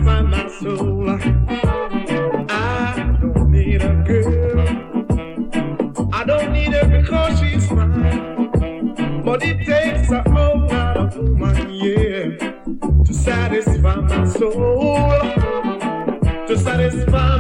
satisfy my soul. I don't need a girl. I don't need her because she's mine. But it takes a whole lot of woman, yeah, to satisfy my soul, to satisfy